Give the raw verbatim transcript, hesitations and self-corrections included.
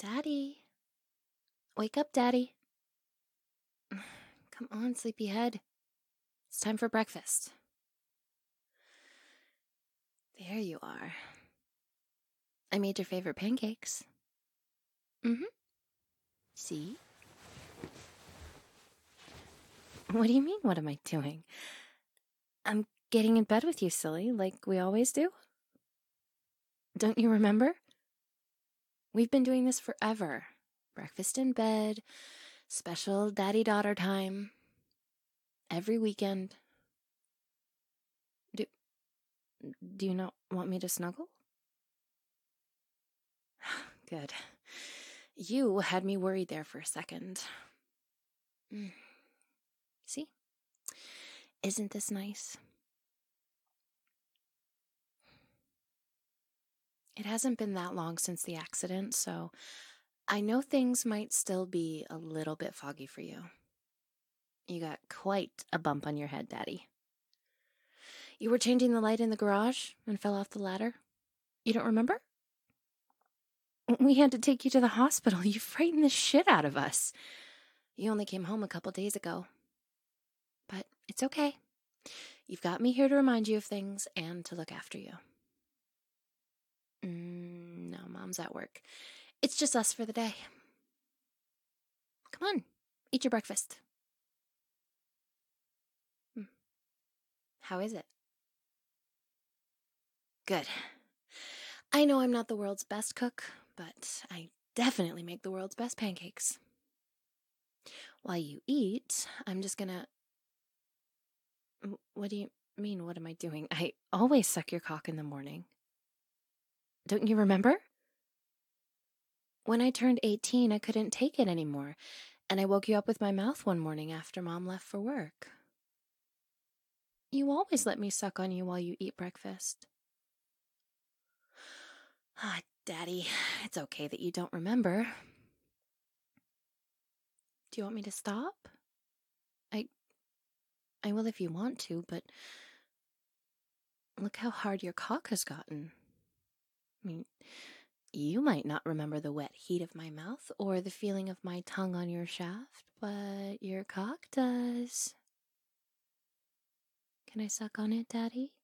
Daddy. Wake up, Daddy. Come on, sleepyhead. It's time for breakfast. There you are. I made your favorite pancakes. Mm-hmm. See? What do you mean, what am I doing? I'm getting in bed with you, silly, like we always do. Don't you remember? We've been doing this forever. Breakfast in bed, special daddy-daughter time, every weekend. Do, do you not want me to snuggle? Good. You had me worried there for a second. Mm. See? Isn't this nice? It hasn't been that long since the accident, so I know things might still be a little bit foggy for you. You got quite a bump on your head, Daddy. You were changing the light in the garage and fell off the ladder. You don't remember? We had to take you to the hospital. You frightened the shit out of us. You only came home a couple days ago. But it's okay. You've got me here to remind you of things and to look after you. Mm, no, Mom's at work. It's just us for the day. Come on, eat your breakfast. Mm. How is it? Good. I know I'm not the world's best cook, but I definitely make the world's best pancakes. While you eat, I'm just gonna... What do you mean, what am I doing? I always suck your cock in the morning. Don't you remember? When I turned eighteen, I couldn't take it anymore, and I woke you up with my mouth one morning after Mom left for work. You always let me suck on you while you eat breakfast. Ah, Daddy, it's okay that you don't remember. Do you want me to stop? I... I will if you want to, but... Look how hard your cock has gotten. I mean, you might not remember the wet heat of my mouth or the feeling of my tongue on your shaft, but your cock does. Can I suck on it, Daddy?